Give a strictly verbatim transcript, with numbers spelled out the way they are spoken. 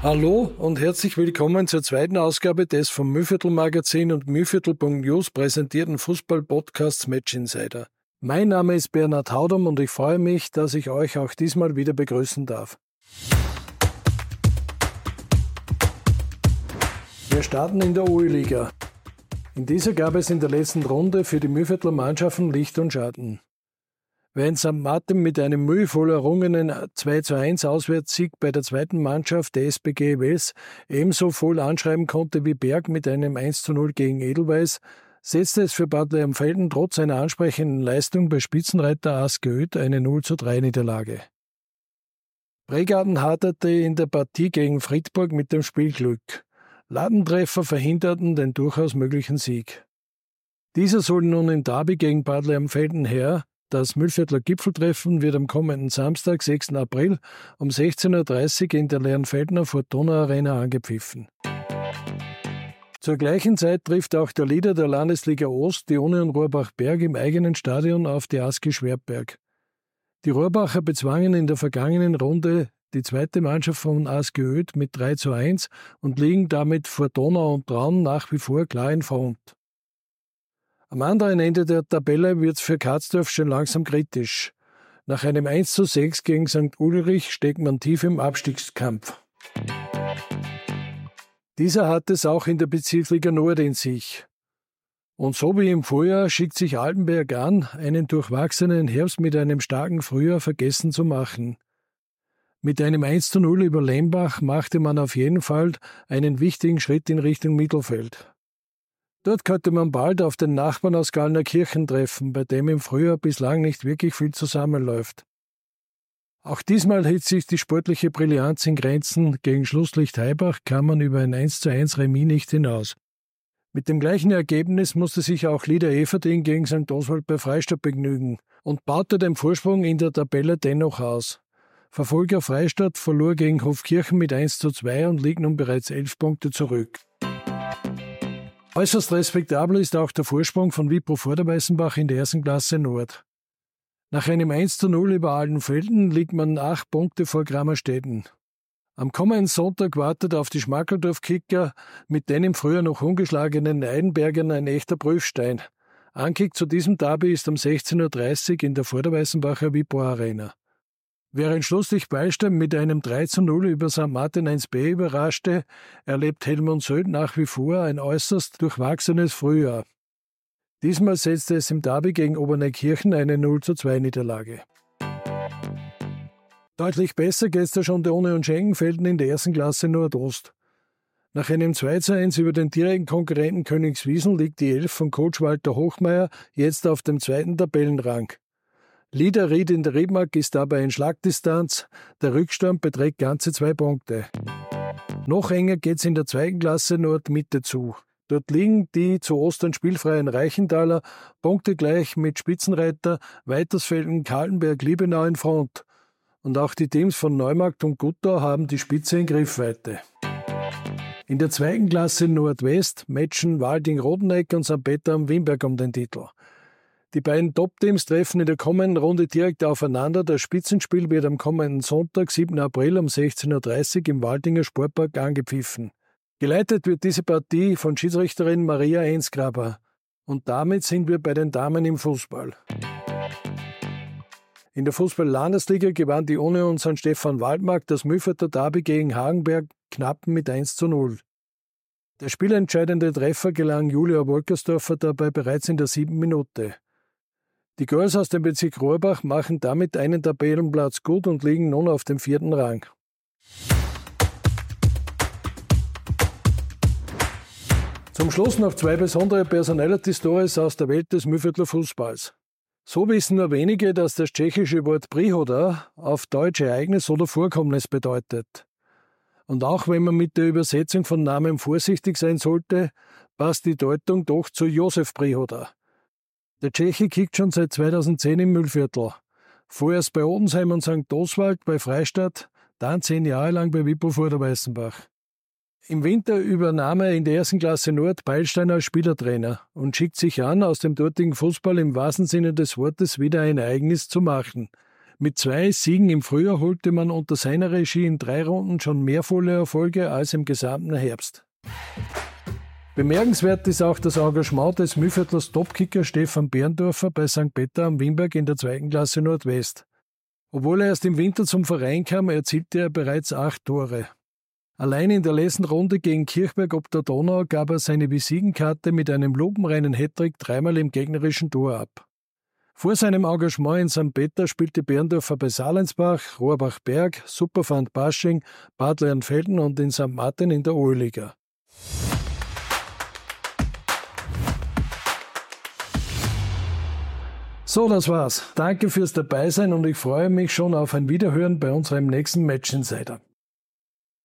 Hallo und herzlich willkommen zur zweiten Ausgabe des vom Mühlviertel Magazin und Mühlviertel Punkt News präsentierten Fußball-Podcasts Match Insider. Mein Name ist Bernhard Haudam und ich freue mich, dass ich euch auch diesmal wieder begrüßen darf. Wir starten in der O-Liga. In dieser gab es in der letzten Runde für die Mühlviertler Mannschaften Licht und Schatten. Während Sankt Martin mit einem mühevoll errungenen zwei zu eins Auswärtssieg bei der zweiten Mannschaft der S P G Wels ebenso voll anschreiben konnte wie Berg mit einem eins zu null gegen Edelweiss, setzte es für Bad Leonfelden trotz einer ansprechenden Leistung bei Spitzenreiter Aske Öd eine null zu drei Niederlage. Bregarten haderte in der Partie gegen Friedburg mit dem Spielglück. Ladentreffer verhinderten den durchaus möglichen Sieg. Dieser soll nun im Derby gegen Bad Leonfelden her. Das Mühlviertler Gipfeltreffen wird am kommenden Samstag, sechsten April um sechzehn Uhr dreißig in der Leonfeldener Fortuna Arena angepfiffen. Zur gleichen Zeit trifft auch der Leader der Landesliga Ost, die Union Rohrbach-Berg, im eigenen Stadion auf die Aski Schwertberg. Die Rohrbacher bezwangen in der vergangenen Runde die zweite Mannschaft von Aske Öd mit drei zu eins und liegen damit Fortuna und Traun nach wie vor klar in Front. Am anderen Ende der Tabelle wird es für Katzdorf schon langsam kritisch. Nach einem eins zu sechs gegen Sankt Ulrich steckt man tief im Abstiegskampf. Dieser hat es auch in der Bezirksliga Nord in sich. Und so wie im Vorjahr schickt sich Altenberg an, einen durchwachsenen Herbst mit einem starken Frühjahr vergessen zu machen. Mit einem eins zu null über Lembach machte man auf jeden Fall einen wichtigen Schritt in Richtung Mittelfeld. Dort könnte man bald auf den Nachbarn aus Gallnerkirchen treffen, bei dem im Frühjahr bislang nicht wirklich viel zusammenläuft. Auch diesmal hält sich die sportliche Brillanz in Grenzen. Gegen Schlusslicht Heibach kam man über ein eins zu eins Remis nicht hinaus. Mit dem gleichen Ergebnis musste sich auch Lieder Everding gegen Sankt Oswald bei Freistadt begnügen und baute den Vorsprung in der Tabelle dennoch aus. Verfolger Freistadt verlor gegen Hofkirchen mit eins zu zwei und liegt nun bereits elf Punkte zurück. Äußerst respektabel ist auch der Vorsprung von Wipro Vorderweißenbach in der ersten Klasse Nord. Nach einem eins zu null über Altenfelden liegt man acht Punkte vor Grammerstetten. Am kommenden Sonntag wartet auf die Schmackeldorf-Kicker mit den im Frühjahr noch ungeschlagenen Eidenbergern ein echter Prüfstein. Ankick zu diesem Derby ist um sechzehn Uhr dreißig in der Vorderweißenbacher Wipro Arena. Während Schlusslicht Beilstein mit einem drei zu null über Sankt Martin eins b überraschte, erlebt Helmut Söld nach wie vor ein äußerst durchwachsenes Frühjahr. Diesmal setzte es im Derby gegen Oberneukirchen eine null zu zwei Niederlage. Deutlich besser geht es da schon der Union Schenkenfelden in der ersten Klasse Nordost. Nach einem zwei zu eins über den direkten Konkurrenten Königswiesen liegt die Elf von Coach Walter Hochmeier jetzt auf dem zweiten Tabellenrang. Liederried in der Riedmark ist dabei in Schlagdistanz, der Rückstand beträgt ganze zwei Punkte. Noch enger geht's in der zweiten Klasse Nordmitte zu. Dort liegen die zu Ostern spielfreien Reichendahler punktegleich mit Spitzenreiter Weitersfelden, Kahlenberg, Liebenau in Front. Und auch die Teams von Neumarkt und Guttau haben die Spitze in Griffweite. In der zweiten Klasse Nordwest matchen Walding-Rodeneck und Sankt Peter am Wimberg um den Titel. Die beiden Top-Teams treffen in der kommenden Runde direkt aufeinander. Das Spitzenspiel wird am kommenden Sonntag, siebten April um sechzehn Uhr dreißig im Waldinger Sportpark angepfiffen. Geleitet wird diese Partie von Schiedsrichterin Maria Ensgraber. Und damit sind wir bei den Damen im Fußball. In der Fußball-Landesliga gewann die Union Sankt Stephan Waldmark das Mühlviertler Derby gegen Hagenberg knapp mit eins zu null. Der spielentscheidende Treffer gelang Julia Wolkersdorfer dabei bereits in der siebten Minute. Die Girls aus dem Bezirk Rohrbach machen damit einen Tabellenplatz gut und liegen nun auf dem vierten Rang. Zum Schluss noch zwei besondere Personality-Stories aus der Welt des Mühlviertler Fußballs. So wissen nur wenige, dass das tschechische Wort Príhoda auf Deutsch Ereignis oder Vorkommnis bedeutet. Und auch wenn man mit der Übersetzung von Namen vorsichtig sein sollte, passt die Deutung doch zu Josef Príhoda. Der Tscheche kickt schon seit zweitausendzehn im Mühlviertel. Vorerst bei Odensheim und Sankt Oswald bei Freistadt, dann zehn Jahre lang bei Wipro Vorderweißenbach. Im Winter übernahm er in der ersten Klasse Nord Beilstein als Spielertrainer und schickt sich an, aus dem dortigen Fußball im wahrsten Sinne des Wortes wieder ein Ereignis zu machen. Mit zwei Siegen im Frühjahr holte man unter seiner Regie in drei Runden schon mehr volle Erfolge als im gesamten Herbst. Bemerkenswert ist auch das Engagement des Mühlviertlers Topkicker Stefan Berndorfer bei Sankt Peter am Wimberg in der zweiten Klasse Nordwest. Obwohl er erst im Winter zum Verein kam, erzielte er bereits acht Tore. Allein in der letzten Runde gegen Kirchberg ob der Donau gab er seine Visitenkarte mit einem lupenreinen Hattrick dreimal im gegnerischen Tor ab. Vor seinem Engagement in Sankt Peter spielte Berndorfer bei Salensbach, Rohrbach-Berg, Superfund Basching, Bad Lernfelden und in Sankt Martin in der O-Liga. So, das war's. Danke fürs Dabeisein und ich freue mich schon auf ein Wiederhören bei unserem nächsten Match Insider.